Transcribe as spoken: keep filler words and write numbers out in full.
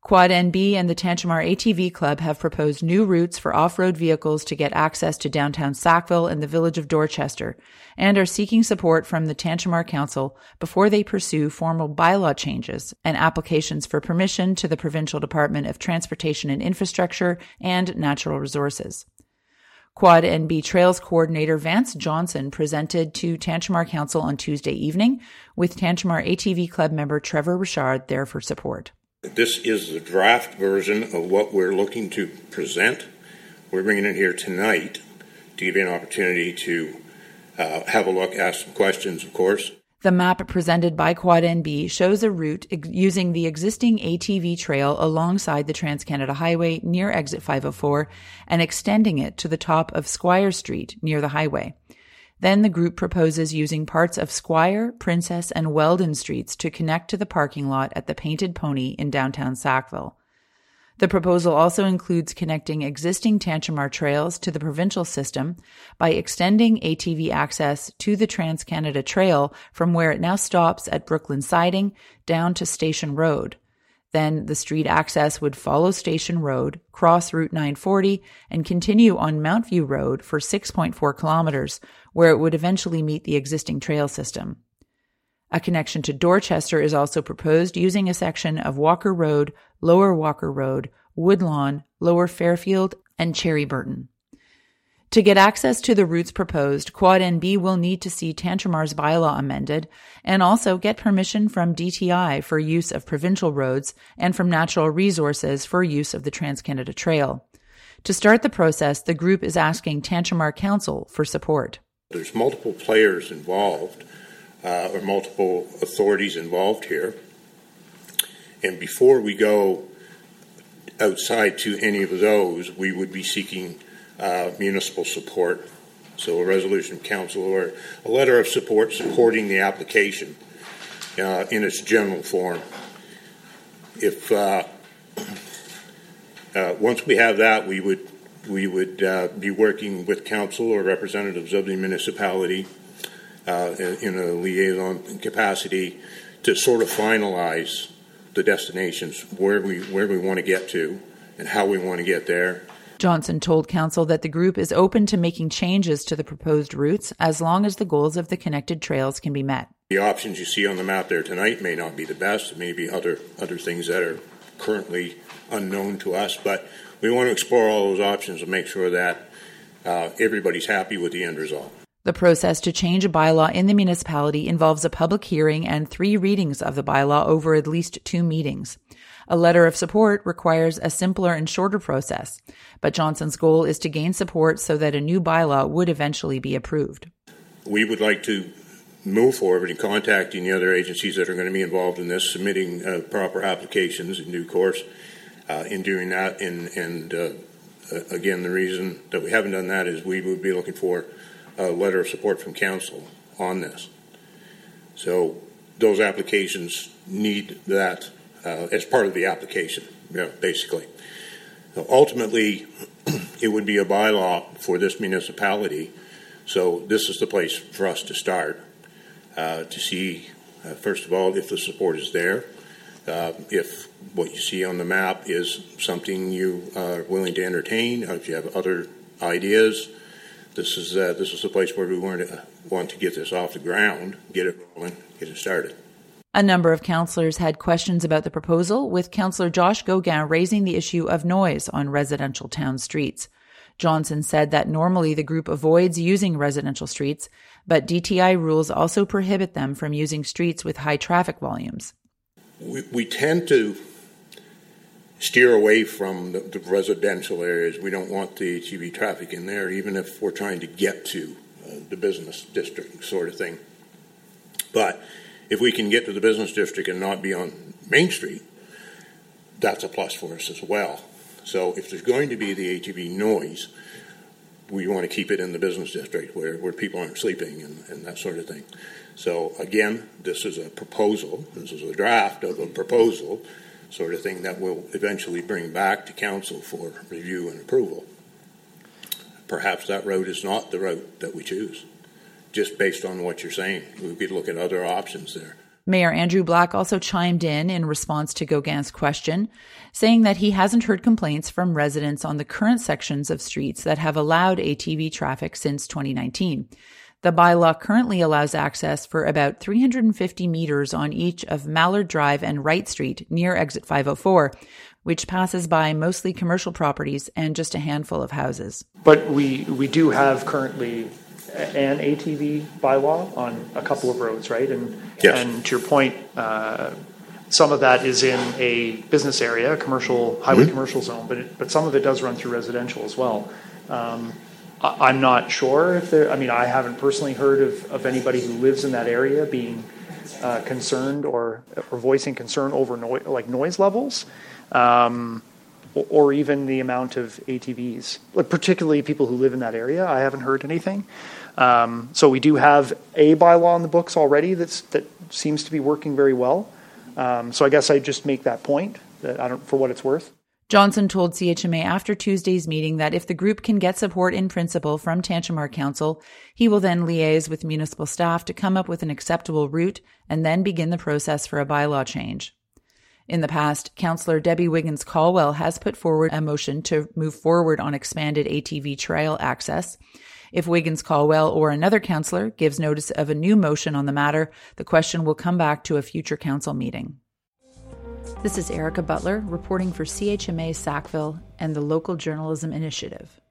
Quad N B and the Tantramar A T V Club have proposed new routes for off-road vehicles to get access to downtown Sackville and the village of Dorchester, and are seeking support from the Tantramar Council before they pursue formal bylaw changes and applications for permission to the Provincial Department of Transportation and Infrastructure and Natural Resources. Quad N B Trails Coordinator Vance Johnson presented to Tantramar Council on Tuesday evening, with Tantramar A T V Club member Trevor Richard there for support. This is the draft version of what we're looking to present. We're bringing it here tonight to give you an opportunity to uh, have a look, ask some questions, of course. The map presented by Quad N B shows a route ex- using the existing A T V trail alongside the Trans-Canada Highway near Exit five oh four and extending it to the top of Squire Street near the highway. Then the group proposes using parts of Squire, Princess, and Weldon Streets to connect to the parking lot at the Painted Pony in downtown Sackville. The proposal also includes connecting existing Tantramar trails to the provincial system by extending A T V access to the Trans-Canada Trail from where it now stops at Brooklyn Siding down to Station Road. Then the street access would follow Station Road, cross Route nine forty, and continue on Mount View Road for six point four kilometers, where it would eventually meet the existing trail system. A connection to Dorchester is also proposed using a section of Walker Road, Lower Walker Road, Woodlawn, Lower Fairfield, and Cherry Burton. To get access to the routes proposed, Quad N B will need to see Tantramar's bylaw amended and also get permission from D T I for use of provincial roads and from Natural Resources for use of the Trans-Canada Trail. To start the process, the group is asking Tantramar Council for support. There's multiple players involved, uh, or multiple authorities involved here. And before we go outside to any of those, we would be seeking Uh, municipal support, so a resolution of council or a letter of support supporting the application uh, in its general form. If uh, uh, once we have that, we would we would uh, be working with council or representatives of the municipality uh, in a liaison capacity to sort of finalize the destinations where we where we want to get to and how we want to get there. Johnson told Council that the group is open to making changes to the proposed routes as long as the goals of the connected trails can be met. The options you see on the map there tonight may not be the best. There may be other, other things that are currently unknown to us, but we want to explore all those options and make sure that uh, everybody's happy with the end result. The process to change a bylaw in the municipality involves a public hearing and three readings of the bylaw over at least two meetings. A letter of support requires a simpler and shorter process, but Johnson's goal is to gain support so that a new bylaw would eventually be approved. We would like to move forward in contacting the other agencies that are going to be involved in this, submitting uh, proper applications in due course. Uh, in doing that, and, and uh, again, the reason that we haven't done that is we would be looking for a letter of support from council on this. So those applications need that Uh, as part of the application, you know, basically. So ultimately, it would be a bylaw for this municipality, so this is the place for us to start, uh, to see, uh, first of all, if the support is there, uh, if what you see on the map is something you are willing to entertain, or if you have other ideas. This is, uh, this is the place where we want to, want to get this off the ground, get it rolling, get it started. A number of councillors had questions about the proposal, with Councillor Josh Gauguin raising the issue of noise on residential town streets. Johnson said that normally the group avoids using residential streets, but D T I rules also prohibit them from using streets with high traffic volumes. We, we tend to steer away from the, the residential areas. We don't want the H E V traffic in there, even if we're trying to get to uh, the business district sort of thing. But if we can get to the business district and not be on Main Street, that's a plus for us as well. So if there's going to be the H E V noise, we want to keep it in the business district where, where people aren't sleeping and, and that sort of thing. So again, this is a proposal. This is a draft of a proposal sort of thing that we'll eventually bring back to council for review and approval. Perhaps that route is not the route that we choose. Just based on what you're saying, we could look at other options there. Mayor Andrew Black also chimed in in response to Gauguin's question, saying that he hasn't heard complaints from residents on the current sections of streets that have allowed A T V traffic since twenty nineteen. The bylaw currently allows access for about three hundred fifty meters on each of Mallard Drive and Wright Street near exit five oh four, which passes by mostly commercial properties and just a handful of houses. But we, we do have currently an A T V bylaw on a couple of roads, right? And yes. And to your point, uh, some of that is in a business area, a commercial highway mm-hmm. commercial zone, but it, but some of it does run through residential as well. Um, I, I'm not sure if there. I mean, I haven't personally heard of, of anybody who lives in that area being uh, concerned or or voicing concern over noi- like noise levels. Um, or even the amount of A T Vs, like particularly people who live in that area. I haven't heard anything. Um, so we do have a bylaw in the books already that's, that seems to be working very well. Um, so I guess I just make that point, that I don't, for what it's worth. Johnson told C H M A after Tuesday's meeting that if the group can get support in principle from Tantramar Council, he will then liaise with municipal staff to come up with an acceptable route and then begin the process for a bylaw change. In the past, Councillor Debbie Wiggins-Caldwell has put forward a motion to move forward on expanded A T V trail access. If Wiggins-Caldwell or another councillor gives notice of a new motion on the matter, the question will come back to a future council meeting. This is Erica Butler reporting for C H M A Sackville and the Local Journalism Initiative.